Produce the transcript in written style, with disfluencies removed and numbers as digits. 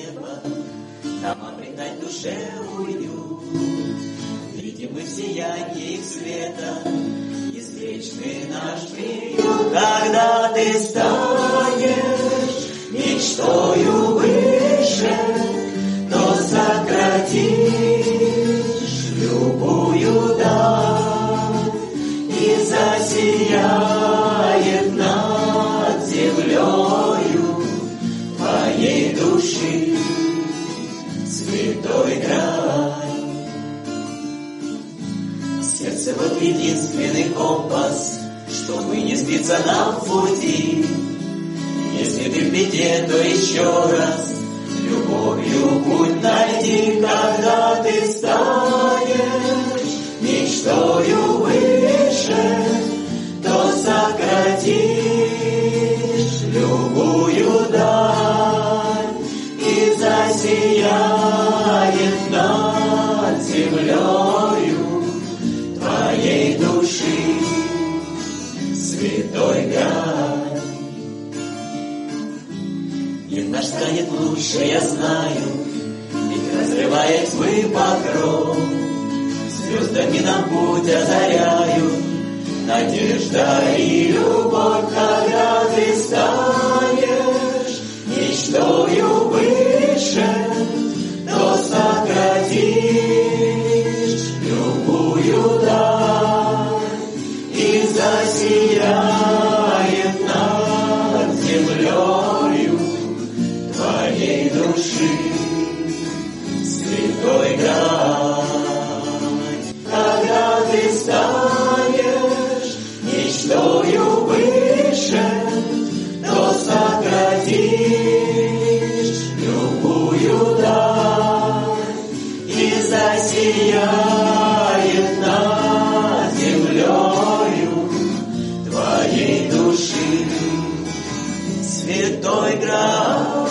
небо, там обретать душе уют. Видим мы в сиянии их света извечный наш приют. Когда ты станешь мечтою выше, то сократишь любую даль и засияет над землею твоей души святой грань. Сердце вот единственный компас, чтобы не сбиться нам в пути. Если ты в беде, то еще раз любовью путь найди. Когда ты станешь мечтою выше, то сократишь любую даль и засияет над землею твоей души святой грань. Мир наш станет лучше, я знаю, ведь разрывает тьмы покров. Звездами нам путь озаряют надежда и любовь. Когда ты станешь мечтою выше, то сократишь любую даль и засияет над землею твоей души святой грань. Когда ты станешь мечтою выше, то сократишь любую даль и засияет над землею твоей души святой грань.